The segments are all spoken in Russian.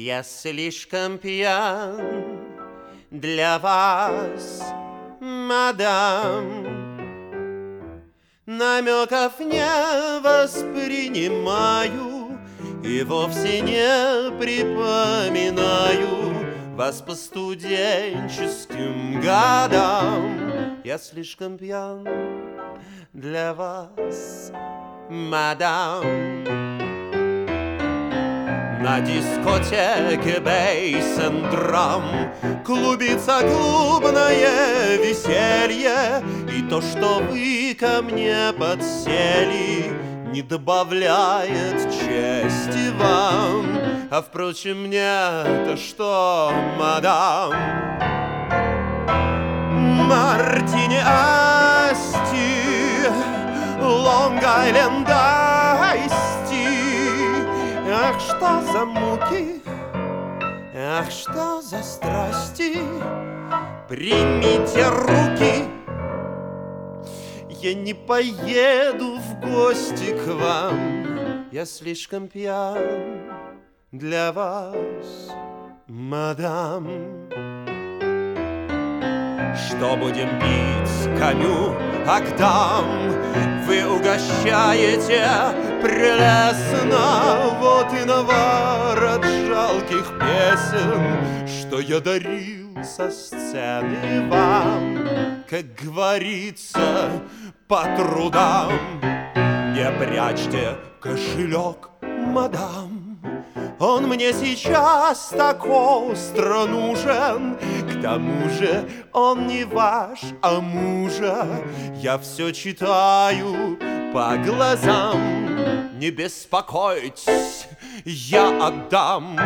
Я слишком пьян для вас, мадам. Намеков не воспринимаю и вовсе не припоминаю вас по студенческим годам. Я слишком пьян для вас, мадам. На дискотеке бейс энд драм клубится клубное веселье, и то, что вы ко мне подсели, не добавляет чести вам. А впрочем, мне-то что, мадам? Мартини Асти, Лонг-Айленд Айсти. Ах, что за муки, ах, что за страсти. Примите руки, я не поеду в гости к вам. Я слишком пьян для вас, мадам. Что будем пить, коню, Агдам? Вы угощаете прелестно. Вот и навар от жалких песен, что я дарил со сцены вам. Как говорится, по трудам. Не прячьте кошелек, мадам. Он мне сейчас так остро нужен. К тому же он не ваш, а мужа. Я все читаю по глазам. Не беспокойтесь, я отдам.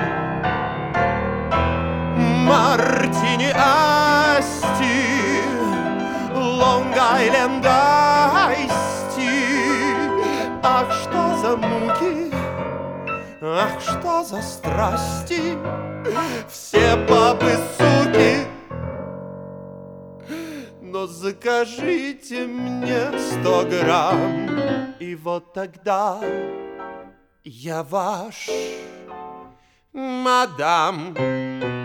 Мартини Асти, Лонг-Айленд Айсти. Ах, что за муки, ах, что за страсти. Все бабы суки, но закажите мне 100 грамм, и вот тогда я ваш, мадам.